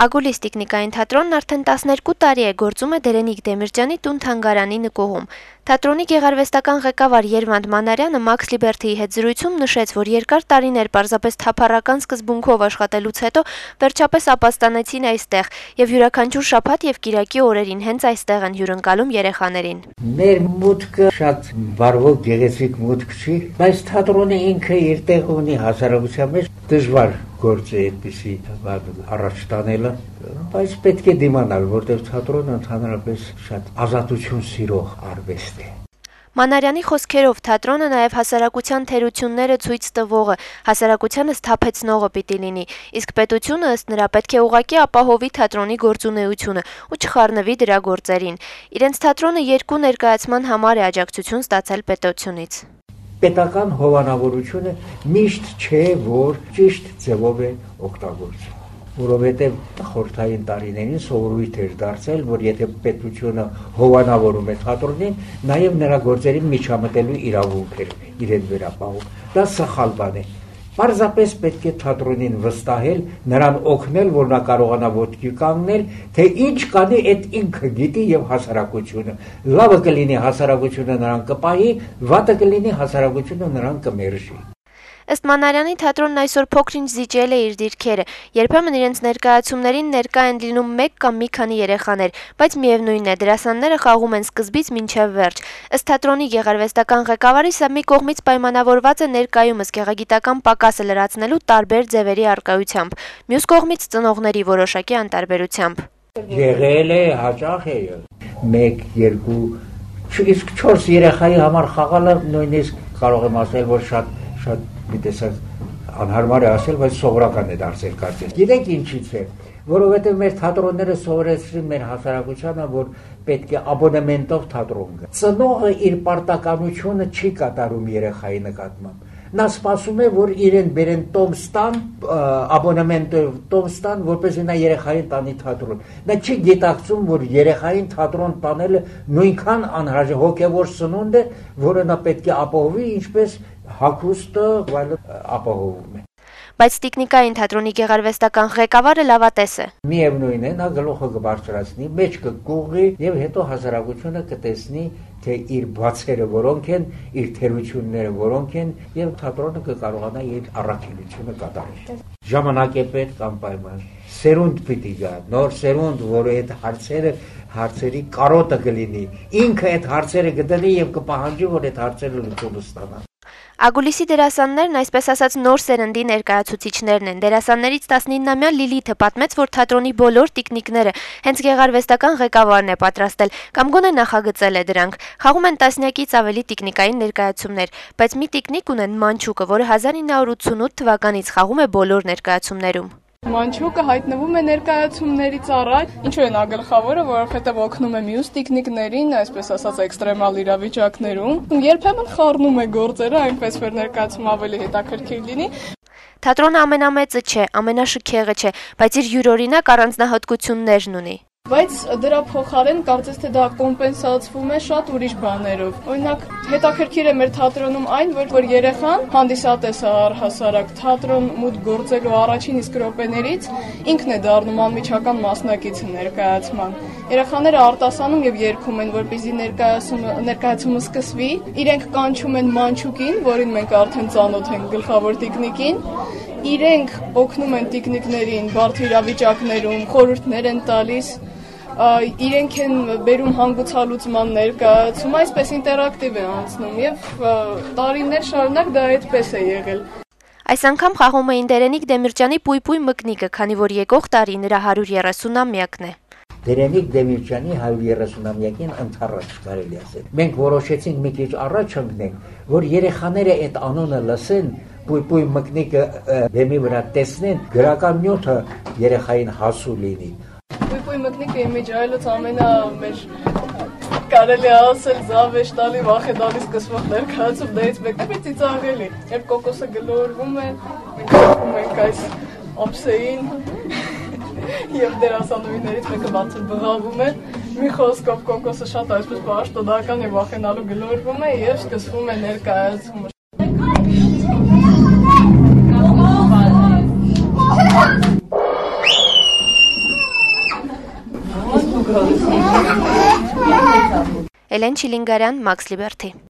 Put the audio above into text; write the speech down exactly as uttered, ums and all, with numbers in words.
Ագուլիս տիկնիկային թատրոնն արդեն տասներկու տարի է գործում է Դերենիկ Դեմիրճյանի տուն-թանգարանի նկուղում։ Թատրոնի գեղարվեստական ղեկավար Երվանդ Մանարյանը Մաքս Լիբերթիի հետ զրույցում նշեց, որ երկար տարիներ պարզապես թափառական սկզբունքով աշխատելուց հետո վերջապես ապաստանեցին այստեղ եւ յուրաքանչյուր շաբաթ եւ կիրակի օրերին հենց այստեղ են հյուրընկալում երեխաներին։ Մեր մուտքը շատ բարվոք գեղեցիկ մուտք չի, բայց թատրոնը ինքը իր տեղ ունի հասարակության մեջ դժվար գործ է այդպիսի առաջ տանելը, բայց պետք է դիմանալ, որտեղ թատրոնը ընդհանրապես շատ ազատություն սիրող արվեստ է։ Մանարյանի խոսքերով թատրոնը նաև հասարակության թերությունները ցույց տվողը, հասարակությանը սթափեցնողը պիտի լինի, իսկ պետությունը ըստ նրա պետք է ուղղակի ապահովի թատրոնի գործունեությունը ու չխառնվի դրա գործերին։ Իրենց թատրոնը երկու ներկայացման համար է աջակցություն ստացել պետությունից։ Պետական հովանավորությունը միշտ չէ, որ ճիշտ ձևով է օգտագործվում, որովհետև խորհրդային տարիներին սովորույթ էր դարձել, որ եթե պետությունը հովանավորում է թատրոնին, նաև նրա գործերին միջամտելու իրավունք էր իրեն վերապահում։ Դա սխալ բան է։ Պարզապես պետք է թատրոնին վստահել, նրան օգնել, որ նա կարողանա ոտքի կանգնել, թե ինչ կանի այդ ինքը գիտի եւ հասարակությունը։ Լավը կլինի հասարակությունը նրան կպահի, վատը կլինի հասարակությունը նրան կմերժի։ Ըստ Մանարյանի թատրոնն այսօր փոքր-ինչ զիջել է իր դիրքերը, երբեմն իրենց ներկայացումներին ներկա են լինում մեկ կամ մի քանի երեխաներ, բայց միևնույն է, դերասանները խաղում են սկզբից մինչև վերջ։ Ըստ թատրոնի գեղարվեստական ղեկավարի սա մի կողմից պայմանավորված է ներկայումս գեղագիտական պակասը լրացնելու տարբեր ձևերի առկայությամբ, մյուս կողմից ծնողների որոշակի անտարբերությամբ։ Եղել է, հաճախ է, մեկ, երկու, իսկ չորս երեխայի համար խաղալը նույնիսկ կարող եմ ասել, որ շատ շատ մի տեսակ անհարմար է ասել, բայց սովորական է դարձել կարծես։ Գիտեք ինչից է, որովհետև մեր թատրոնները սովորեցրին մեր հասարակությանը, որ պետք է աբոնեմենտով թատրոն գա։ Ծնողը իր պարտականությունը չի կատարում երեխայի նկատմամբ։ Նա սպասում է, որ իրեն բերեն տոմստան, աբոնեմենտով տոմստան, որպեսզի նա երեխային տանի թատրոն։ Նա չի գիտակցում, որ երեխային թատրոն տանելը նույնքան անհրաժեշտ հոգևոր սնունդ է, որը նա պետք է ապահովի, ինչպես հագուստը ապահովում է։ Բայց տիկնիկային թատրոնի գեղարվեստական ղեկավարը լավատես է։ Միևնույն է, նա գլուխը կբարձրացնի, մեջ կգուղի եւ հետո հասարակությունը կտեսնի, թե իր բացերը որոնք են, իր թերությունները որոնք են եւ թատրոնը կկարողանա իր առաքելությունը կատարել։ Ժամանակ է պետք անպայման։ Սերունդ պիտի գա, նոր սերունդ, որը այդ հարցերը հարցերի կարոտը կլինի։ Ինքը այդ հարցերը կդնի եւ կպահանջի, որ այդ հարցերը լուծում ստանան։ Ագուլիսի դերասաններն այսպես ասած նոր սերնդի ներկայացուցիչներն են։ Դերասաններից տասնինամյա Լիլիթը պատմեց, որ թատրոնի բոլոր տիկնիկները հենց գեղարվեստական ղեկավարն է պատրաստել կամ գոնե նախագծել է դրանք։ Խաղում են տասնյակից ավելի տիկնիկային ներկայացումներ, բայց մի տիկնիկ ունեն Մանչուկը, որը հազար ինը հարյուր ութսունութ թվականից խաղում է բոլոր ներկայացումներում։ Մանչուկը հայտնվում է ներկայացումներից առաջ, ինչու է նա գլխավորը, որովհետև օգնում է մյուս տիկնիկներին, այսպես ասած էքստրեմալ իրավիճակներում։ Երբեմն խառնում է գործերը, այնպես որ ներկայացումը ավելի հետաքրքիր լինի։ Թատրոնը ամենամեծը չէ, ամենաշքեղը չէ, բայց իր յուրօրինակ առանձնահատկություններն ունի։ Բայց դրա փոխարեն կարծես թե դա կոմպենսացվում է շատ ուրիշ բաներով։ Օրինակ, հետաքրքիր է մեր թատրոնում այն, որ, որ երեխան հանդիսատես է առհասարակ թատրոն մուտք գործելու առաջին իսկ րոպեներից ինքն է դառնում անմիջական մասնակիցը ներկայացման։ Երեխաները արտասանում եւ երգում են, որպեսզի ներկայացումը ներկայացումը սկսվի։ Իրենք կանչում են Մանչուկին, որին մենք արդեն ծանոթ ենք, գլխավոր տիկնիկին։ Իրենք օգնում են տիկնիկներին բարդ իրավիճակներում, խորհուրդներ են տալիս, իրենք են բերում հանգուցալուծման ներկայացում, այսպես ինտերակտիվ է անցնում եւ տարիներ շարունակ դա այդպես է եղել։ Այս անգամ խաղում էին Դերենիկ Դեմիրճյանի Պույպույ մկնիկը, քանի որ եկող տարի նրա հարյուր երեսունամյակն է։ Դերենիկ Դեմիրճյանի հարյուր երեսունամյակին ընդառաջ կարելի ասել։ Մենք որոշեցինք մի քիչ առաջ ընկնենք, որ երեխաները այդ անունը լսեն, Պույպույ մկնիկը բեմի վրա տեսնեն, գրական նյութը երեխային հասու լինի։ Պույպույ մկնիկը իմիջայլոց ամենա մեր կարելի ասել զավեշ տալի, վախենալի սկսվող ներկայացում դերից մեկն է ծիծաղելի։ Երբ կոկոսը գլորվում է, մենք կապում ենք այս ափսեին եւ դերասանուհիներից մեկը բացել բղավում է, մի խոսքով կոկոսը շատ այսպես պաշտոնական եւ վախենալու գլորվում է եւ սկսվում է ներկայացումը։ Էլեն Չիլինգարյան, Մաքս Լիբերթի։